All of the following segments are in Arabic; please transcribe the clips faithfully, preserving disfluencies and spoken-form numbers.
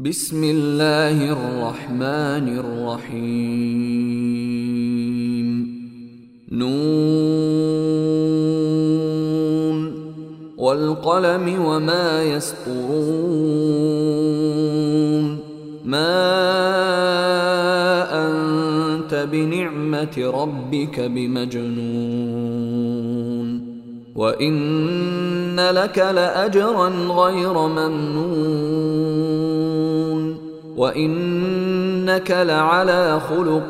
بسم الله الرحمن الرحيم. نون والقلم وما يسطرون. ما أنت بنعمة ربك بمجنون وإن لك لأجرا غير ممنون وإنك لعلى خلق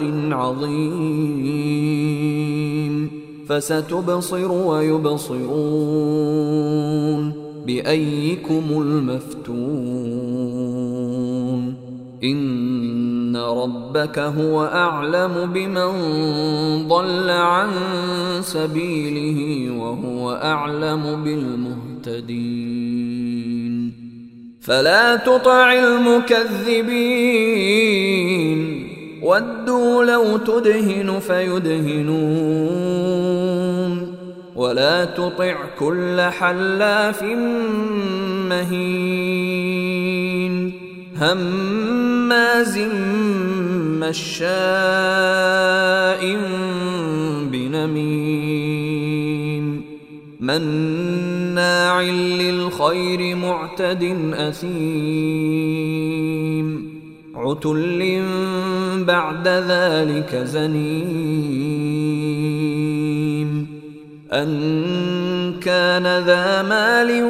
عظيم. فستبصر ويبصرون بأيكم المفتون. إن ربك هو أعلم بمن ضل عن سبيله وهو أعلم بالمهتدين. فلا تطع المكذبين ودوا لو تدهن فيدهنون ولا تطع كل حلاف مهين هماز مشاء بنميم مناع للخير معتد أثيم عتل بعد ذلك زنيم أن كان ذا مال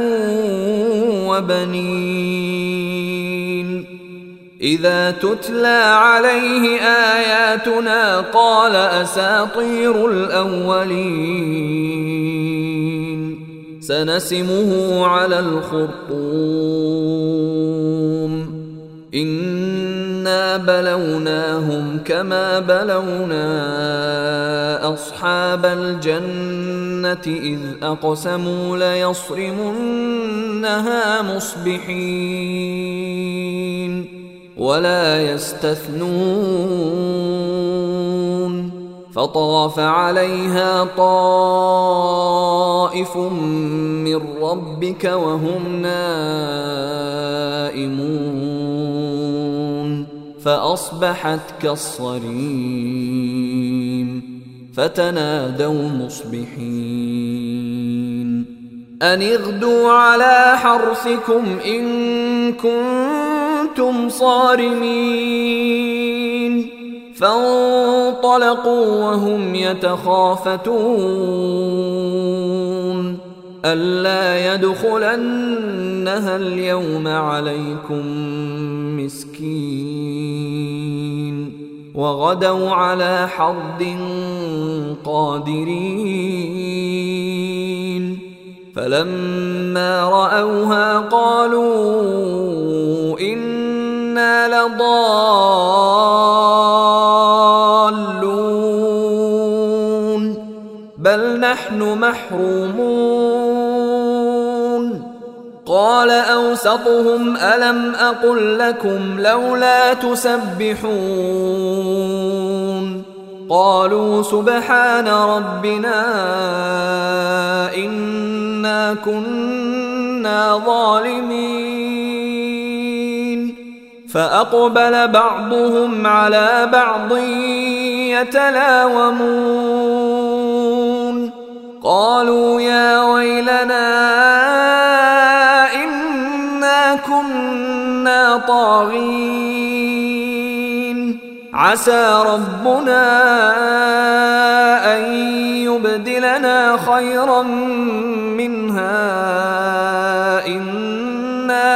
وبنين. إذا تتلى عليه آياتنا قال أساطير الأولين. سنسمه على الخرطوم. إنا بلوناهم كما بلونا أصحاب الجنة إذ أقسموا ليصرمنها مصبحين ولا يستثنون. فطاف عليها طائف من ربك وهم نائمون فأصبحت كالصريم. فتنادوا مصبحين أن اغدوا على حرثكم إن كنتم صارمين. فانطلقوا وهم يتخافتون ألا يدخلنها اليوم عليكم مسكين وغدوا على حرد قادرين. فلما رأوها قالوا إنا لضالون بل نحن محرومون. قال أوسطهم ألم أقل لكم لولا تسبحون. قالوا سبحان ربنا إنا كنا ظالمين. فأقبل بعضهم على بعض يتلاومون قالوا يا ويلنا إنا كنا طاغين. عسى ربنا أن يبدلنا خيرا منها إنا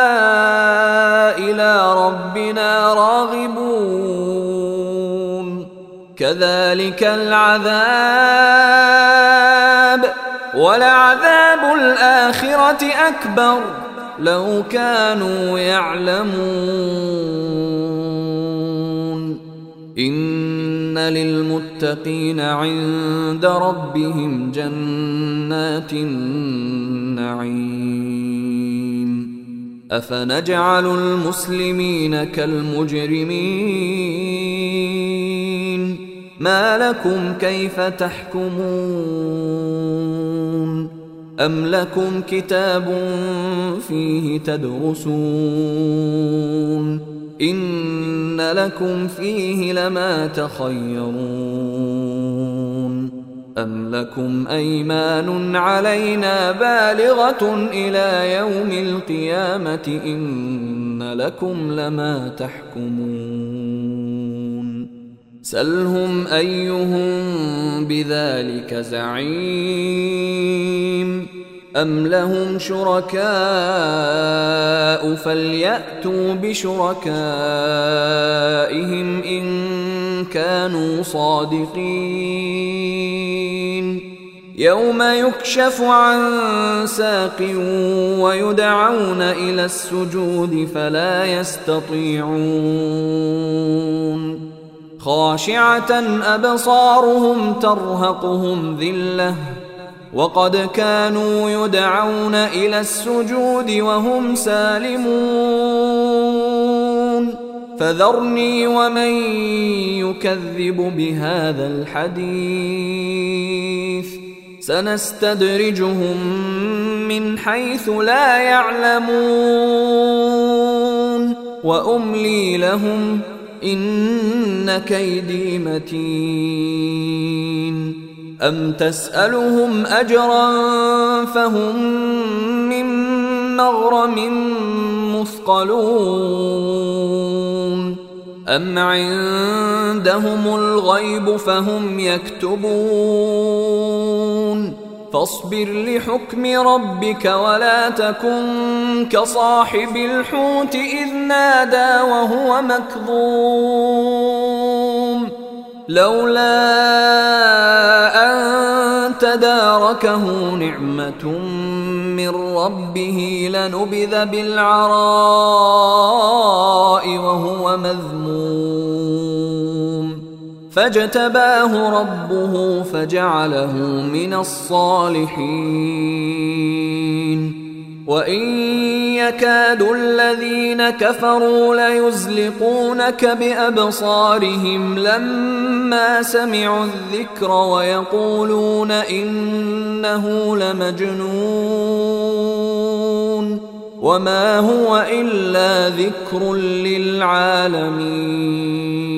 إلى ربنا راغبون. كذلك العذاب ولعذاب الآخرة أكبر لو كانوا يعلمون. إن للمتقين عند ربهم جنات النعيم. أفنجعل المسلمين كالمجرمين. ما لكم كيف تحكمون. أم لكم كتاب فيه تدرسون إن لكم فيه لما تخيرون أم لكم أيمان علينا بالغة إلى يوم القيامة إن لكم لما تحكمون سلهم أيهم بذلك زعيم أم لهم شركاء فليأتوا بشركائهم إن كانوا صادقين يوم يكشف عن ساق ويدعون إلى السجود فلا يستطيعون خاشعة أبصارهم ترهقهم ذلة وقد كانوا يدعون إلى السجود وهم سالمون فذرني ومن يكذب بهذا الحديث سنستدرجهم من حيث لا يعلمون وأملي لهم إن كيدي متين أم تسألهم أجرا فهم من مغرم مثقلون أم عندهم الغيب فهم يكتبون فاصبر لحكم ربك ولا تكن كصاحب الحوت إذ نادى وهو مكظوم لولا أن تداركه نعمة من ربه لنبذ بالعراء وهو مذموم فاجتباه ربه فجعله من الصالحين وإن يكاد الذين كفروا ليزلقونك بأبصارهم لما سمعوا الذكر ويقولون إنه لمجنون وما هو إلا ذكر للعالمين